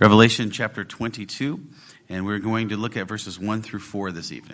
Revelation chapter 22, and we're going to look at verses 1 through 4 this evening.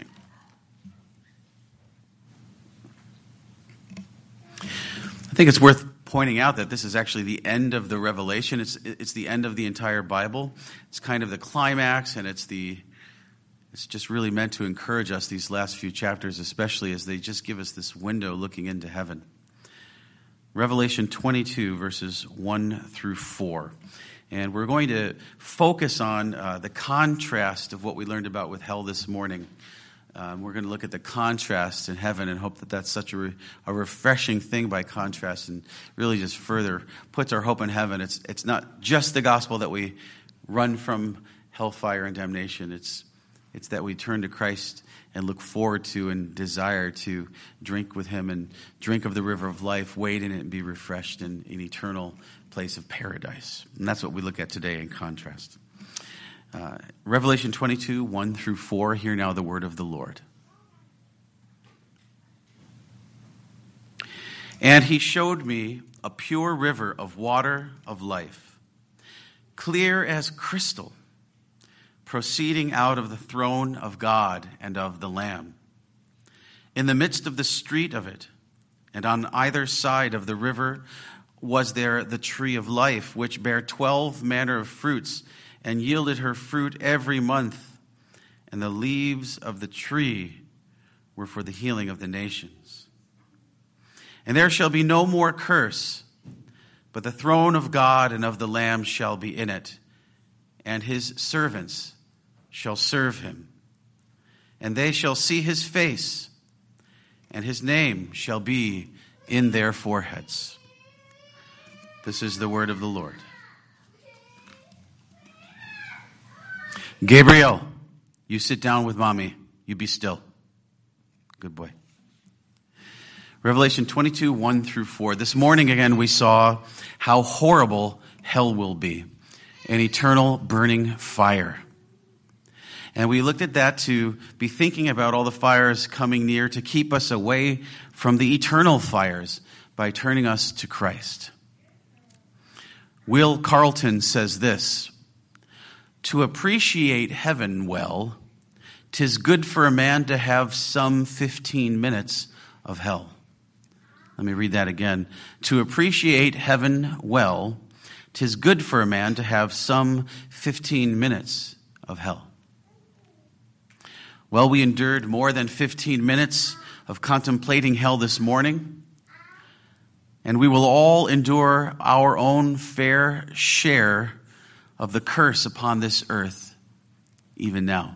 I think it's worth pointing out that this is actually the end of the Revelation. It's the end of the entire Bible. It's kind of the climax, and it's just really meant to encourage us, these last few chapters, especially as they just give us this window looking into heaven. Revelation 22, verses 1 through 4. And we're going to focus on the contrast of what we learned about with hell this morning. We're going to look at the contrast in heaven and hope that that's such a refreshing thing by contrast, and really just further puts our hope in heaven. It's not just the gospel that we run from hellfire and damnation. It's that we turn to Christ and look forward to and desire to drink with him and drink of the river of life, wade in it and be refreshed in an eternal place of paradise. And that's what we look at today in contrast. Revelation 22, 1 through 4. Hear now the word of the Lord. And he showed me a pure river of water of life, clear as crystal, proceeding out of the throne of God and of the Lamb. In the midst of the street of it, and on either side of the river, was there the tree of life, which bare 12 manner of fruits, and yielded her fruit every month. And the leaves of the tree were for the healing of the nations. And there shall be no more curse, but the throne of God and of the Lamb shall be in it, and his servants shall serve him. And they shall see his face, and his name shall be in their foreheads. This is the word of the Lord. Gabriel, you sit down with mommy. You be still. Good boy. Revelation 22, 1 through 4. This morning again we saw how horrible hell will be. An eternal burning fire. And we looked at that to be thinking about all the fires coming near to keep us away from the eternal fires by turning us to Christ. Will Carlton says this: to appreciate heaven well, 'tis good for a man to have some 15 minutes of hell. Let me read that again. To appreciate heaven well, 'tis good for a man to have some 15 minutes of hell. Well, we endured more than 15 minutes of contemplating hell this morning, and we will all endure our own fair share of the curse upon this earth, even now.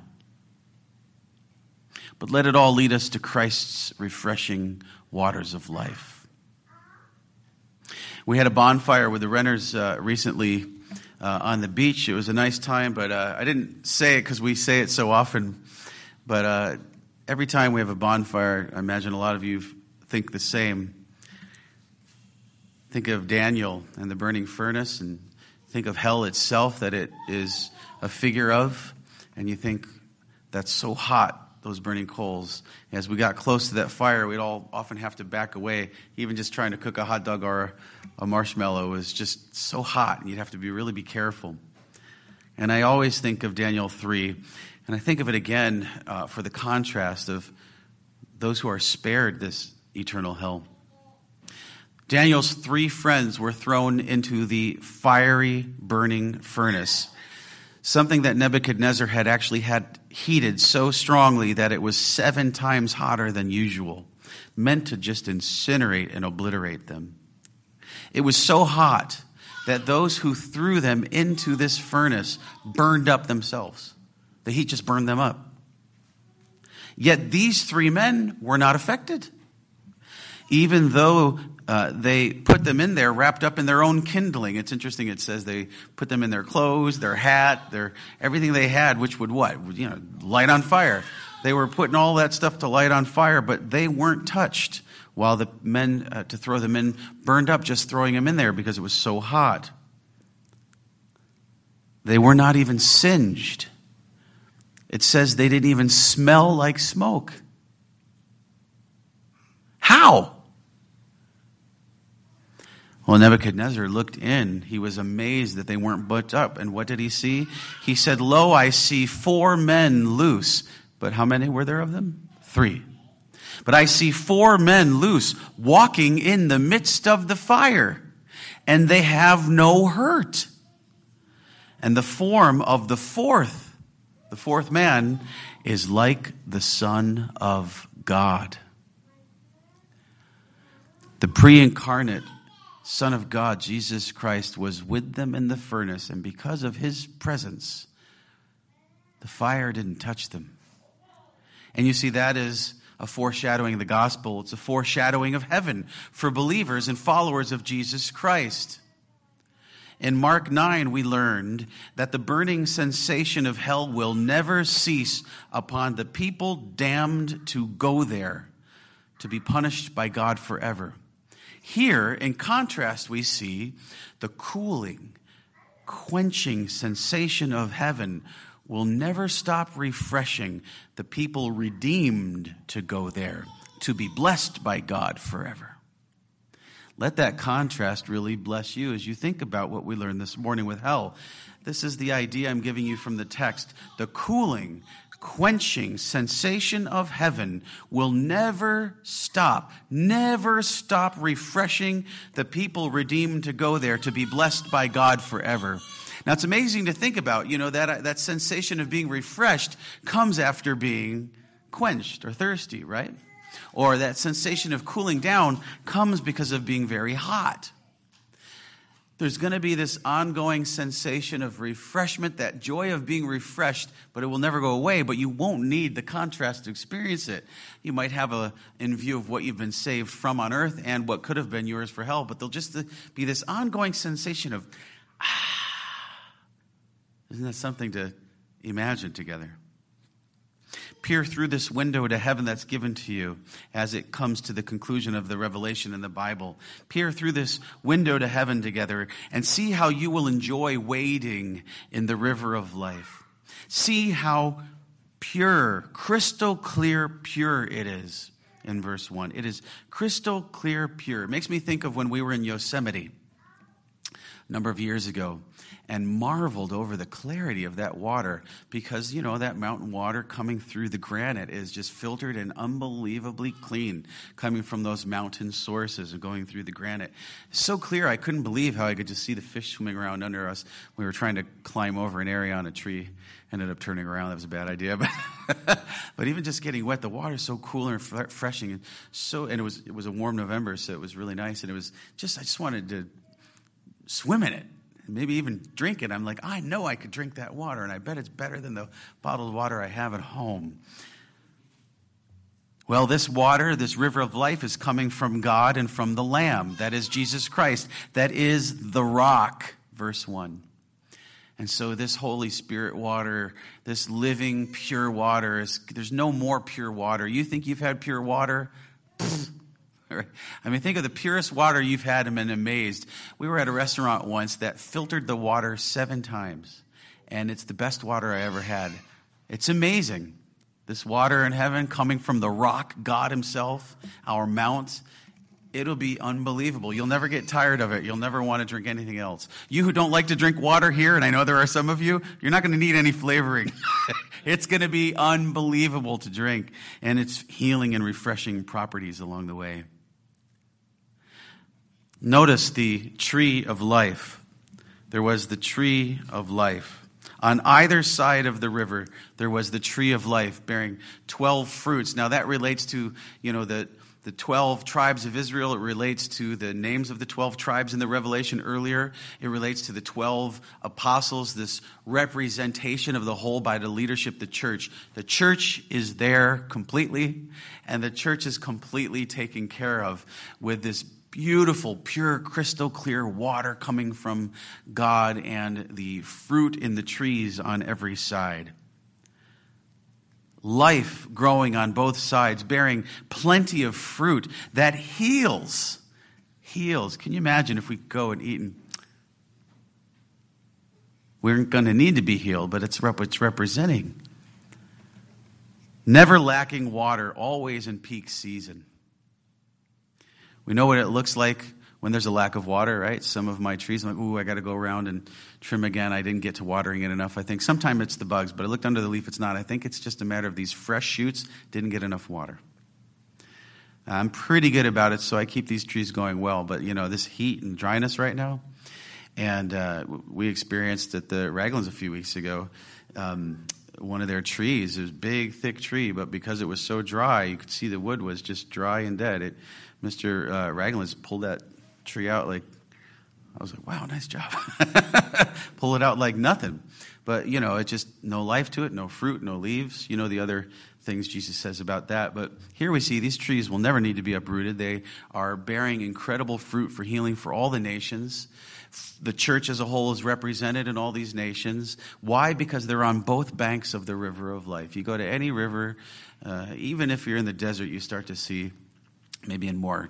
But let it all lead us to Christ's refreshing waters of life. We had a bonfire with the renters recently on the beach. It was a nice time, but I didn't say it because we say it so often. But every time we have a bonfire, I imagine a lot of you think the same. Think of Daniel and the burning furnace, and think of hell itself that it is a figure of, and you think that's so hot, those burning coals. As we got close to that fire, we'd all often have to back away. Even just trying to cook a hot dog or a marshmallow was just so hot, and you'd have to really be careful. And I always think of Daniel 3, and I think of it again for the contrast of those who are spared this eternal hell. Daniel's 3 friends were thrown into the fiery burning furnace, something that Nebuchadnezzar had actually had heated so strongly that it was 7 times hotter than usual, meant to just incinerate and obliterate them. It was so hot that those who threw them into this furnace burned up themselves. The heat just burned them up. Yet these 3 men were not affected, even though they put them in there wrapped up in their own kindling. It's interesting. It says they put them in their clothes, their hat, everything they had, which would what? Light on fire. They were putting all that stuff to light on fire, but they weren't touched while the men to throw them in burned up just throwing them in there because it was so hot. They were not even singed. It says they didn't even smell like smoke. How? Well, Nebuchadnezzar looked in. He was amazed that they weren't put up. And what did he see? He said, "Lo, I see 4 men loose." But how many were there of them? 3. "But I see 4 men loose, walking in the midst of the fire, and they have no hurt. And the form of the fourth man, is like the Son of God." The pre-incarnate Son of God, Jesus Christ, was with them in the furnace, and because of his presence, the fire didn't touch them. And you see, that is a foreshadowing of the gospel. It's a foreshadowing of heaven for believers and followers of Jesus Christ. In Mark 9, we learned that the burning sensation of hell will never cease upon the people damned to go there, to be punished by God forever. Here, in contrast, we see the cooling, quenching sensation of heaven will never stop refreshing the people redeemed to go there, to be blessed by God forever. Let that contrast really bless you as you think about what we learned this morning with hell. This is the idea I'm giving you from the text. The cooling, quenching sensation of heaven will never stop refreshing the people redeemed to go there, to be blessed by God forever. Now, it's amazing to think about, that sensation of being refreshed comes after being quenched or thirsty, right? Or that sensation of cooling down comes because of being very hot. There's going to be this ongoing sensation of refreshment, that joy of being refreshed, but it will never go away, but you won't need the contrast to experience it. You might have in view of what you've been saved from on earth and what could have been yours for hell, but there'll just be this ongoing sensation of, Isn't that something to imagine together? Peer through this window to heaven that's given to you as it comes to the conclusion of the revelation in the Bible. Peer through this window to heaven together and see how you will enjoy wading in the river of life. See how pure, crystal clear pure it is in verse 1. It is crystal clear pure. It makes me think of when we were in Yosemite a number of years ago and marveled over the clarity of that water because, that mountain water coming through the granite is just filtered and unbelievably clean coming from those mountain sources and going through the granite. It's so clear, I couldn't believe how I could just see the fish swimming around under us. We were trying to climb over an area on a tree, ended up turning around. That was a bad idea. But even just getting wet, the water is so cool and refreshing. And it was a warm November, so it was really nice. And I just wanted to swim in it. Maybe even drink it. I'm like, I know I could drink that water, and I bet it's better than the bottled water I have at home. Well, this water, this river of life, is coming from God and from the Lamb. That is Jesus Christ. That is the rock, verse 1. And so this Holy Spirit water, this living, pure water, there's no more pure water. You think you've had pure water? Think of the purest water you've had and been amazed. We were at a restaurant once that filtered the water 7 times, and it's the best water I ever had. It's amazing. This water in heaven coming from the rock, God himself, our mount, it'll be unbelievable. You'll never get tired of it. You'll never want to drink anything else. You who don't like to drink water here, and I know there are some of you, you're not going to need any flavoring. It's going to be unbelievable to drink, and it's healing and refreshing properties along the way. Notice the tree of life. There was the tree of life. On either side of the river, there was the tree of life bearing 12 fruits. Now that relates to, the 12 tribes of Israel. It relates to the names of the 12 tribes in the Revelation earlier. It relates to the 12 apostles, this representation of the whole by the leadership, the church. The church is there completely, and the church is completely taken care of with this beautiful, pure, crystal clear water coming from God and the fruit in the trees on every side. Life growing on both sides, bearing plenty of fruit that heals. Can you imagine if we go and eat and we're going to need to be healed, but it's representing. Never lacking water, always in peak season. We know what it looks like when there's a lack of water, right? Some of my trees, I'm like, ooh, I got to go around and trim again. I didn't get to watering it enough. I think sometimes it's the bugs, but I looked under the leaf, it's not. I think it's just a matter of these fresh shoots didn't get enough water. I'm pretty good about it, so I keep these trees going well. But, this heat and dryness right now, and we experienced at the Raglan's a few weeks ago, one of their trees, it was a big, thick tree, but because it was so dry, you could see the wood was just dry and dead. Mr. Raglan's pulled that tree out I was like, wow, nice job. Pull it out like nothing. But, it just, no life to it, no fruit, no leaves. The other things Jesus says about that. But here we see these trees will never need to be uprooted. They are bearing incredible fruit for healing for all the nations. The church as a whole is represented in all these nations. Why? Because they're on both banks of the river of life. You go to any river, even if you're in the desert, you start to see, maybe in more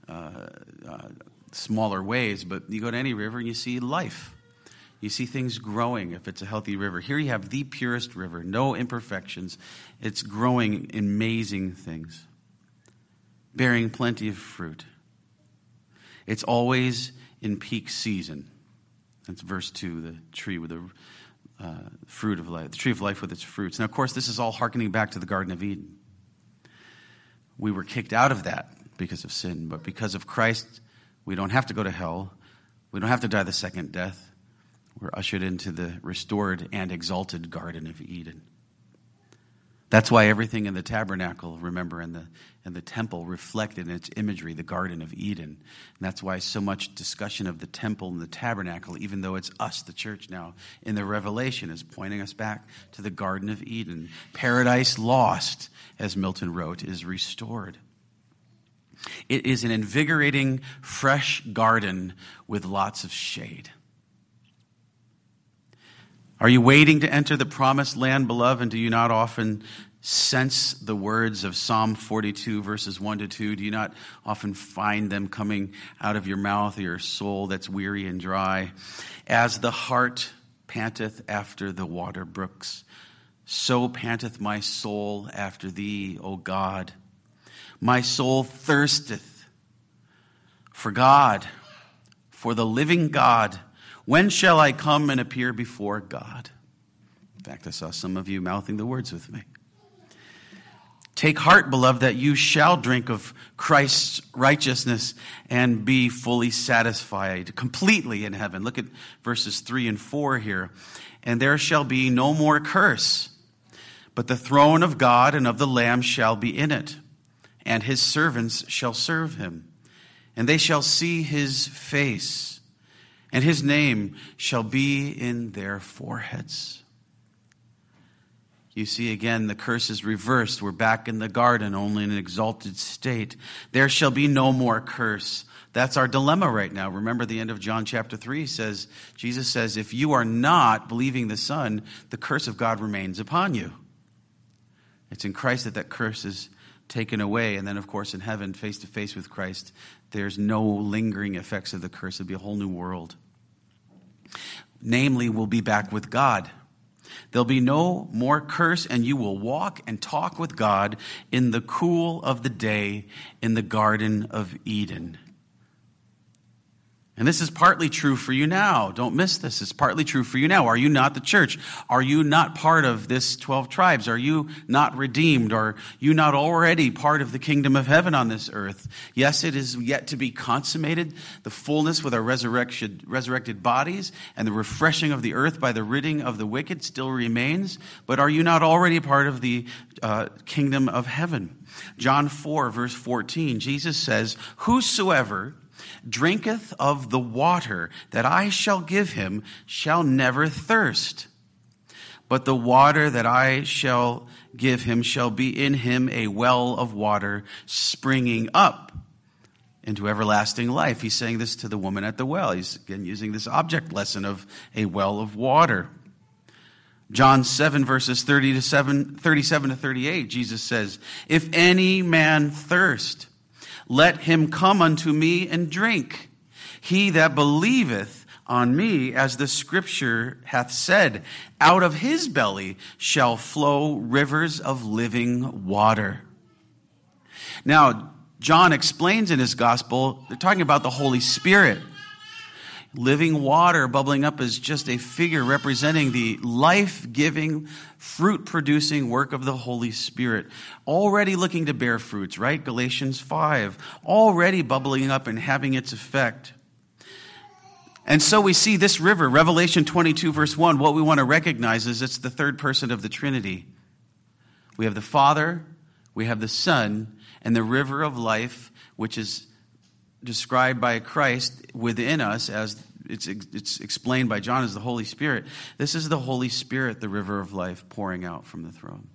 smaller ways, but you go to any river and you see life. You see things growing if it's a healthy river. Here you have the purest river, no imperfections. It's growing amazing things, bearing plenty of fruit. It's always in peak season. That's verse 2, the tree with the fruit of life, the tree of life with its fruits. Now, of course, this is all hearkening back to the Garden of Eden. We were kicked out of that because of sin, but because of Christ, we don't have to go to hell. We don't have to die the second death. We're ushered into the restored and exalted Garden of Eden. That's why everything in the tabernacle, remember, in the temple reflected in its imagery the Garden of Eden. And that's why so much discussion of the temple and the tabernacle, even though it's us, the church now, in the Revelation, is pointing us back to the Garden of Eden. Paradise lost, as Milton wrote, is restored. It is an invigorating, fresh garden with lots of shade. Are you waiting to enter the promised land, beloved, and do you not often sense the words of Psalm 42, verses 1 to 2? Do you not often find them coming out of your mouth or your soul that's weary and dry? As the hart panteth after the water brooks, so panteth my soul after thee, O God. My soul thirsteth for God, for the living God. When shall I come and appear before God? In fact, I saw some of you mouthing the words with me. Take heart, beloved, that you shall drink of Christ's righteousness and be fully satisfied completely in heaven. Look at verses 3 and 4 here. And there shall be no more curse, but the throne of God and of the Lamb shall be in it, and his servants shall serve him, and they shall see his face, and his name shall be in their foreheads. You see, again, the curse is reversed. We're back in the garden, only in an exalted state. There shall be no more curse. That's our dilemma right now. Remember the end of John chapter 3 says, Jesus says, if you are not believing the Son, the curse of God remains upon you. It's in Christ that curse is taken away. And then, of course, in heaven, face to face with Christ, there's no lingering effects of the curse. It'll be a whole new world. Namely, we'll be back with God. There'll be no more curse, and you will walk and talk with God in the cool of the day in the Garden of Eden. And this is partly true for you now. Don't miss this. It's partly true for you now. Are you not the church? Are you not part of this 12 tribes? Are you not redeemed? Are you not already part of the kingdom of heaven on this earth? Yes, it is yet to be consummated, the fullness with our resurrected bodies, and the refreshing of the earth by the ridding of the wicked still remains. But are you not already part of the kingdom of heaven? John 4, verse 14, Jesus says, whosoever drinketh of the water that I shall give him shall never thirst. But the water that I shall give him shall be in him a well of water springing up into everlasting life. He's saying this to the woman at the well. He's again using this object lesson of a well of water. John 7, verses 37 to 38, Jesus says, if any man thirst, let him come unto me and drink. He that believeth on me, as the scripture hath said, out of his belly shall flow rivers of living water. Now, John explains in his gospel, they're talking about the Holy Spirit. Living water bubbling up is just a figure representing the life-giving, fruit-producing work of the Holy Spirit. Already looking to bear fruits, right? Galatians 5. Already bubbling up and having its effect. And so we see this river, Revelation 22, verse 1, what we want to recognize is it's the third person of the Trinity. We have the Father, we have the Son, and the river of life, which is described by Christ within us as it's explained by John as the Holy Spirit. This is the Holy Spirit, the river of life, pouring out from the throne.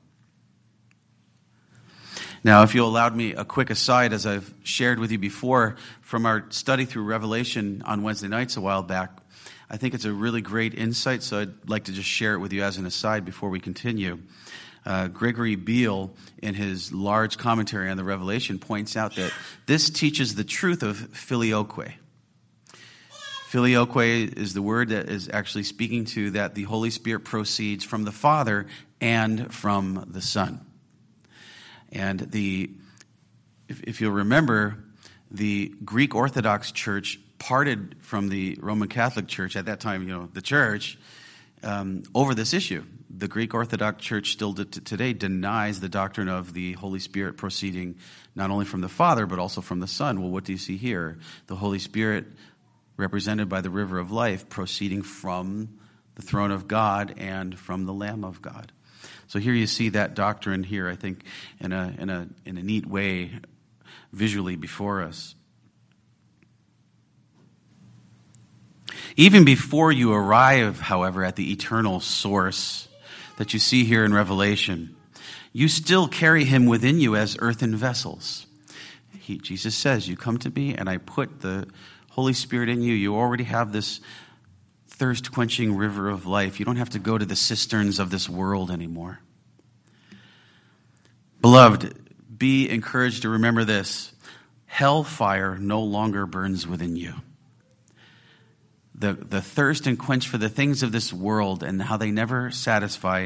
Now, if you allowed me a quick aside, as I've shared with you before from our study through Revelation on Wednesday nights a while back, I think it's a really great insight, so I'd like to just share it with you as an aside before we continue. Gregory Beale, in his large commentary on the Revelation, points out that this teaches the truth of filioque. Filioque is the word that is actually speaking to that the Holy Spirit proceeds from the Father and from the Son. And if you'll remember, the Greek Orthodox Church parted from the Roman Catholic Church, at that time, the church, over this issue. The Greek Orthodox Church still today denies the doctrine of the Holy Spirit proceeding not only from the Father, but also from the Son. Well, what do you see here? The Holy Spirit, represented by the river of life, proceeding from the throne of God and from the Lamb of God. So here you see that doctrine here, I think, in a neat way, visually before us. Even before you arrive, however, at the eternal source that you see here in Revelation, you still carry him within you as earthen vessels. Jesus says, you come to me and I put the Holy Spirit in you. You already have this thirst-quenching river of life. You don't have to go to the cisterns of this world anymore. Beloved, be encouraged to remember this. Hellfire no longer burns within you. The thirst and quench for the things of this world and how they never satisfy,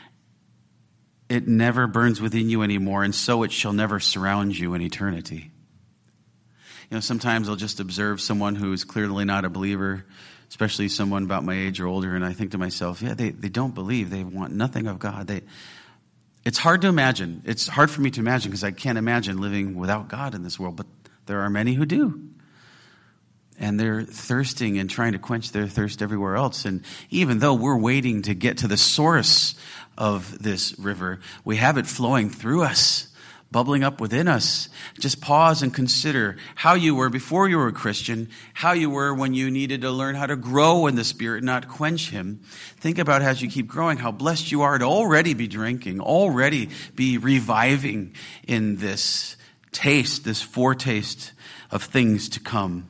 it never burns within you anymore, and so it shall never surround you in eternity. Sometimes I'll just observe someone who is clearly not a believer, especially someone about my age or older, and I think to myself, they don't believe. They want nothing of God. It's hard to imagine. It's hard for me to imagine because I can't imagine living without God in this world, but there are many who do. And they're thirsting and trying to quench their thirst everywhere else. And even though we're waiting to get to the source of this river, we have it flowing through us, bubbling up within us. Just pause and consider how you were before you were a Christian, how you were when you needed to learn how to grow in the Spirit, not quench Him. Think about as you keep growing, how blessed you are to already be drinking, already be reviving in this taste, this foretaste of things to come.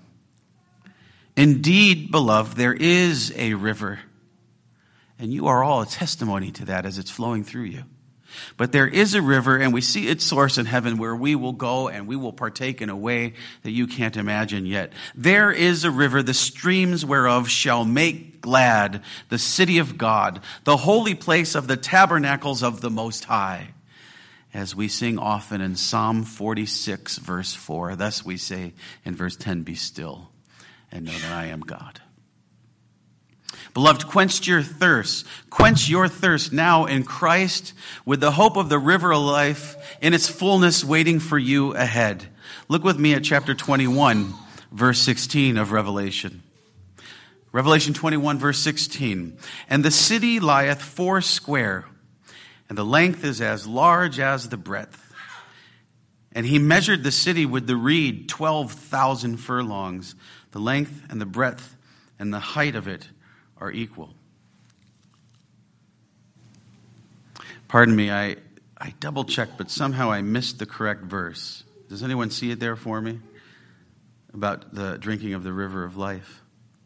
Indeed, beloved, there is a river, and you are all a testimony to that as it's flowing through you. But there is a river, and we see its source in heaven where we will go and we will partake in a way that you can't imagine yet. There is a river, the streams whereof shall make glad the city of God, the holy place of the tabernacles of the Most High. As we sing often in Psalm 46, verse 4, thus we say in verse 10, be still and know that I am God. Beloved, quench your thirst. Quench your thirst now in Christ with the hope of the river of life in its fullness waiting for you ahead. Look with me at chapter 21, verse 16 of Revelation. Revelation 21, verse 16. And the city lieth foursquare, and the length is as large as the breadth. And he measured the city with the reed 12,000 furlongs. The length and the breadth and the height of it are equal. Pardon me, I double-checked, but somehow I missed the correct verse. Does anyone see it there for me? About the drinking of the river of life.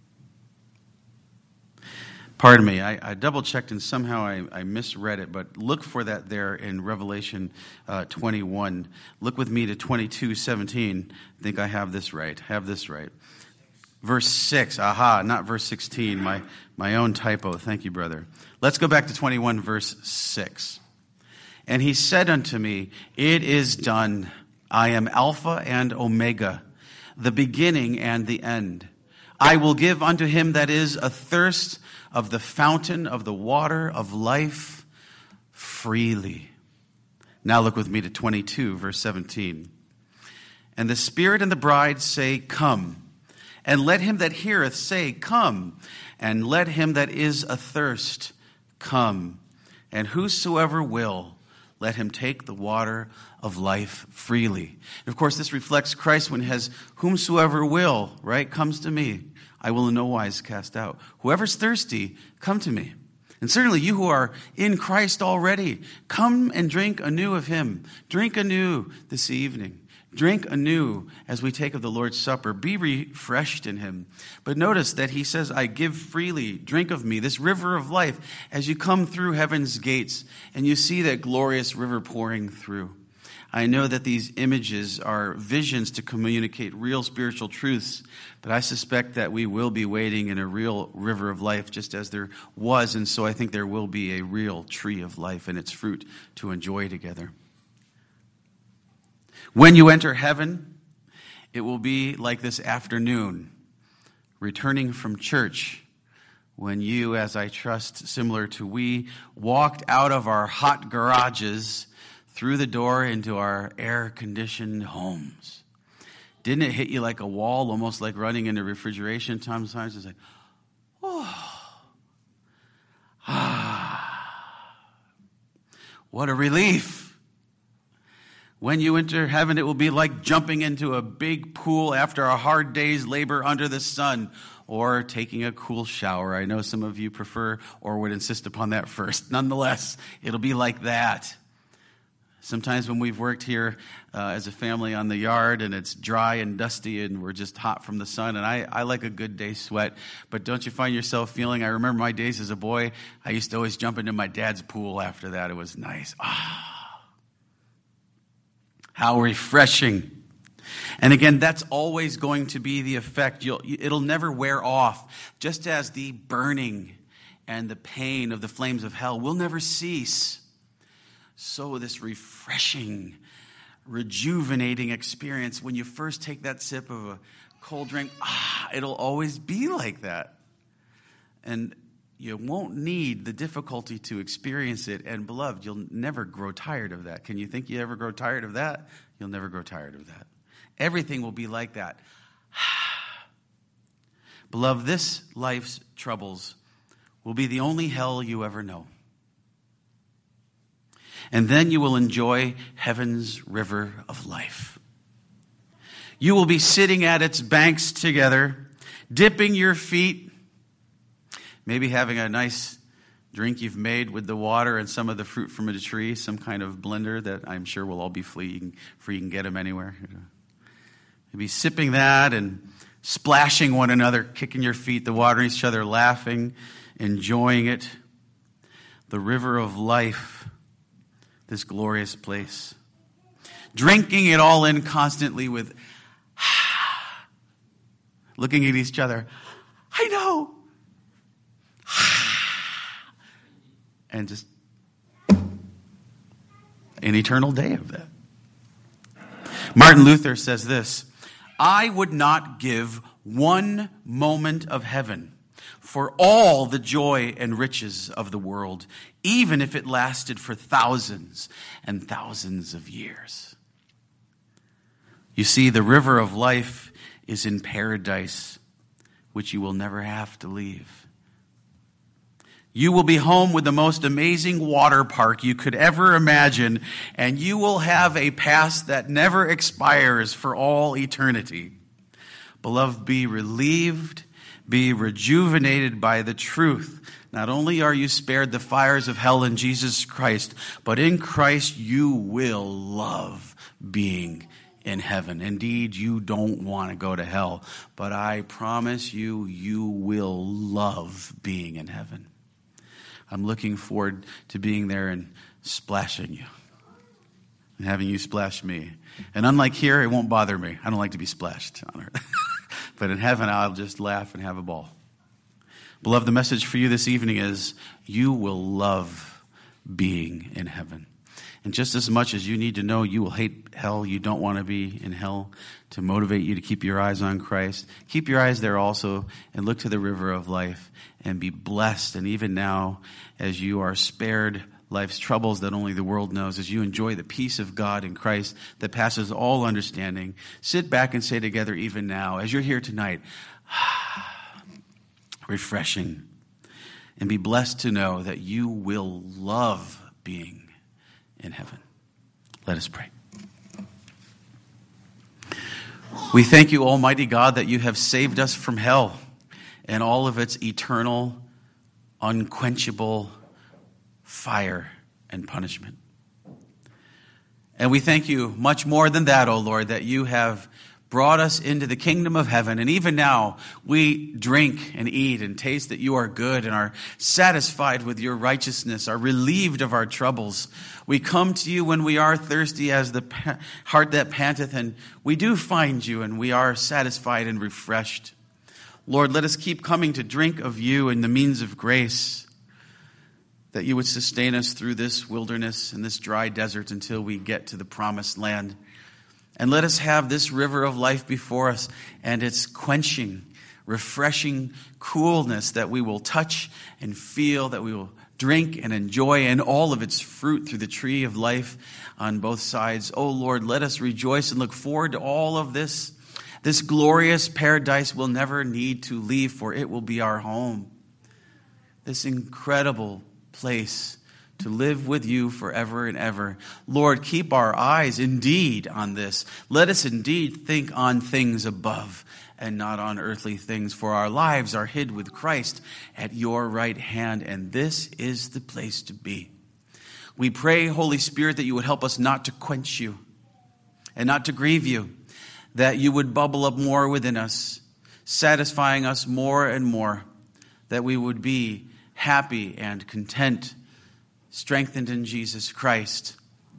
Pardon me, I double-checked and somehow I misread it, but look for that there in Revelation 21. Look with me to 22:17. I think I have this right. Verse 6, not verse 16, my own typo. Thank you, brother. Let's go back to 21, verse 6. And he said unto me, it is done. I am Alpha and Omega, the beginning and the end. I will give unto him that is athirst of the fountain of the water of life freely. Now look with me to 22, verse 17. And the Spirit and the bride say, Come. And let him that heareth say, Come. And let him that is athirst come. And whosoever will, let him take the water of life freely. And of course, this reflects Christ when he has, whomsoever will, right, comes to me, I will in no wise cast out. Whoever's thirsty, come to me. And certainly you who are in Christ already, come and drink anew of him. Drink anew this evening. Drink anew as we take of the Lord's Supper. Be refreshed in him. But notice that he says, I give freely. Drink of me, this river of life, as you come through heaven's gates and you see that glorious river pouring through. I know that these images are visions to communicate real spiritual truths, but I suspect that we will be wading in a real river of life just as there was, and so I think there will be a real tree of life and its fruit to enjoy together. When you enter heaven, it will be like this afternoon, returning from church, when you, as I trust, similar to we, walked out of our hot garages through the door into our air-conditioned homes. Didn't it hit you like a wall, almost like running into refrigeration? Sometimes it's like, what a relief. When you enter heaven, it will be like jumping into a big pool after a hard day's labor under the sun, or taking a cool shower. I know some of you prefer or would insist upon that first. Nonetheless, it'll be like that. Sometimes when we've worked here as a family on the yard and it's dry and dusty and we're just hot from the sun, and I like a good day's sweat, but don't you find yourself feeling, I remember my days as a boy, I used to always jump into my dad's pool after that. It was nice. How refreshing. And again, that's always going to be the effect. It'll never wear off. Just as the burning and the pain of the flames of hell will never cease, so this refreshing, rejuvenating experience, when you first take that sip of a cold drink, it'll always be like that. And you won't need the difficulty to experience it. And beloved, you'll never grow tired of that. Can you think you ever grow tired of that? You'll never grow tired of that. Everything will be like that. Beloved, this life's troubles will be the only hell you ever know. And then you will enjoy heaven's river of life. You will be sitting at its banks together, dipping your feet, maybe having a nice drink you've made with the water and some of the fruit from a tree, some kind of blender that I'm sure will all be free. You can get them anywhere. You'll be sipping that and splashing one another, kicking your feet, the water each other, laughing, enjoying it. The river of life. This glorious place. Drinking it all in constantly with looking at each other. I know. And just an eternal day of that. Martin Luther says this, I would not give one moment of heaven for all the joy and riches of the world, even if it lasted for thousands and thousands of years. You see, the river of life is in paradise, which you will never have to leave. You will be home with the most amazing water park you could ever imagine, and you will have a past that never expires for all eternity. Beloved, be relieved, be rejuvenated by the truth. Not only are you spared the fires of hell in Jesus Christ, but in Christ you will love being in heaven. Indeed, you don't want to go to hell, but I promise you, you will love being in heaven. I'm looking forward to being there and splashing you and having you splash me. And unlike here, it won't bother me. I don't like to be splashed on earth. But in heaven, I'll just laugh and have a ball. Beloved, the message for you this evening is you will love being in heaven. And just as much as you need to know you will hate hell, you don't want to be in hell, to motivate you to keep your eyes on Christ, keep your eyes there also and look to the river of life and be blessed. And even now, as you are spared life's troubles that only the world knows, as you enjoy the peace of God in Christ that passes all understanding, sit back and say together even now, as you're here tonight, refreshing, and be blessed to know that you will love being in heaven. Let us pray. We thank you, Almighty God, that you have saved us from hell and all of its eternal, unquenchable fire and punishment. And we thank you much more than that, O Lord, that you have brought us into the kingdom of heaven. And even now, we drink and eat and taste that you are good and are satisfied with your righteousness, are relieved of our troubles. We come to you when we are thirsty as the heart that panteth, and we do find you, and we are satisfied and refreshed. Lord, let us keep coming to drink of you and the means of grace, that you would sustain us through this wilderness and this dry desert until we get to the promised land. And let us have this river of life before us and its quenching, refreshing coolness that we will touch and feel, that we will drink and enjoy, and all of its fruit through the tree of life on both sides. Oh Lord, let us rejoice and look forward to all of this. This glorious paradise we'll never need to leave, for it will be our home. This incredible place to live with you forever and ever. Lord, keep our eyes indeed on this. Let us indeed think on things above and not on earthly things, for our lives are hid with Christ at your right hand, and this is the place to be. We pray, Holy Spirit, that you would help us not to quench you and not to grieve you, that you would bubble up more within us, satisfying us more and more, that we would be happy and content, strengthened in Jesus Christ,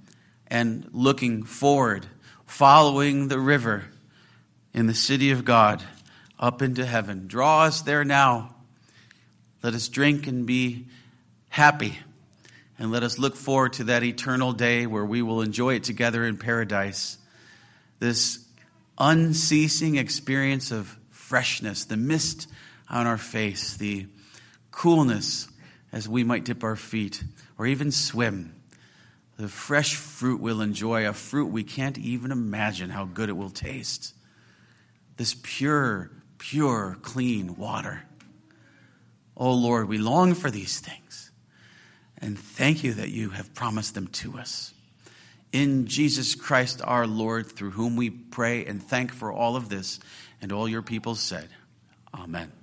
and looking forward, following the river in the city of God up into heaven. Draw us there now. Let us drink and be happy, and let us look forward to that eternal day where we will enjoy it together in paradise. This unceasing experience of freshness, the mist on our face, the coolness as we might dip our feet or even swim. The fresh fruit we'll enjoy, a fruit we can't even imagine how good it will taste. This pure, clean water. Oh Lord, we long for these things. And thank you that you have promised them to us. In Jesus Christ our Lord, through whom we pray and thank for all of this. And all your people said, Amen.